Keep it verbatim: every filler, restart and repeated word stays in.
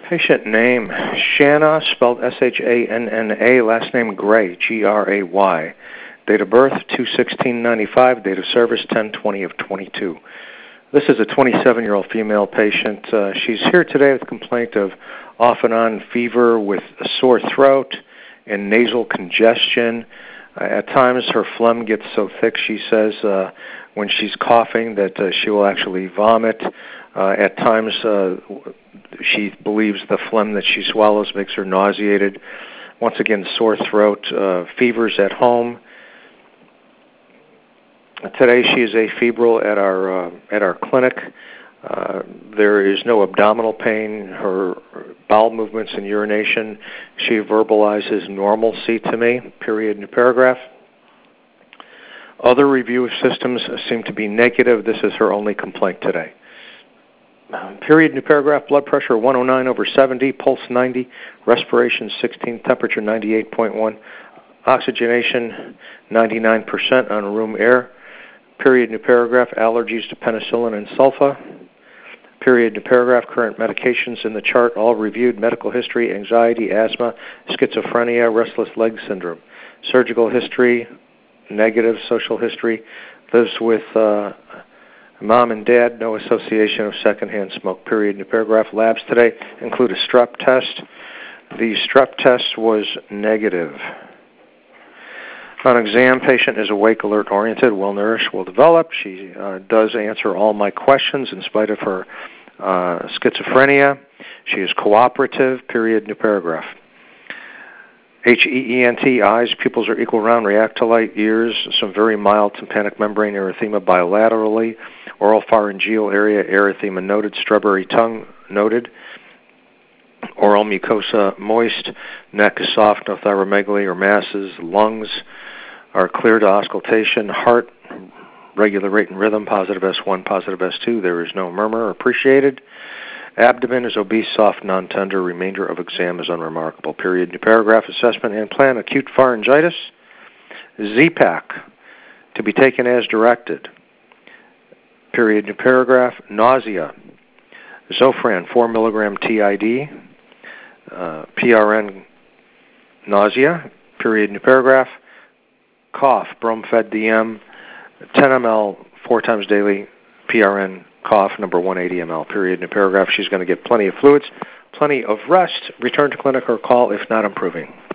Patient name, Shanna, spelled S H A N N A, last name Gray, G R A Y. Date of birth, two sixteen ninety-five, date of service, ten twenty of twenty-two. This is a twenty-seven-year-old female patient. Uh, she's here today with a complaint of off and on fever with a sore throat and nasal congestion. Uh, at times her phlegm gets so thick, she says, uh, when she's coughing that uh, she will actually vomit. Uh, at times uh, she believes the phlegm that she swallows makes her nauseated. Once again, sore throat, uh, fevers at home. Today she is afebrile at our uh, at our clinic. Uh, there is no abdominal pain. Her bowel movements and urination, she verbalizes normalcy to me, period, new paragraph. Other review systems seem to be negative. This is her only complaint today. Um, period, new paragraph, blood pressure one oh nine over seventy, pulse ninety, respiration sixteen, temperature ninety-eight point one, oxygenation ninety-nine percent on room air. Period, new paragraph, allergies to penicillin and sulfa. Period, new paragraph, current medications in the chart, all reviewed, medical history, anxiety, asthma, schizophrenia, restless leg syndrome. Surgical history, negative. Social history, lives with uh, mom and dad, no association of secondhand smoke. Period, new paragraph. Labs today include a strep test. The strep test was negative. On exam, patient is awake, alert, oriented, well-nourished, well-developed. She uh, does answer all my questions in spite of her uh, schizophrenia. She is cooperative, period, new paragraph. H E E N T, eyes, pupils are equal round, react to light, ears, some very mild tympanic membrane erythema bilaterally, oral pharyngeal area erythema noted, strawberry tongue noted, oral mucosa moist, neck is soft, no thyromegaly or masses, lungs are clear to auscultation, heart, regular rate and rhythm, positive S one, positive S two, there is no murmur, appreciated. Abdomen is obese, soft, non-tender, remainder of exam is unremarkable. Period, new paragraph, assessment and plan, acute pharyngitis, Z-Pak, to be taken as directed. Period, new paragraph, nausea, Zofran, four milligram T I D, uh, P R N, nausea, period, new paragraph, cough, Bromfed D M, ten milliliters, four times daily, P R N, cough, number one hundred eighty milliliters, period, new paragraph. She's going to get plenty of fluids, plenty of rest, return to clinic or call if not improving.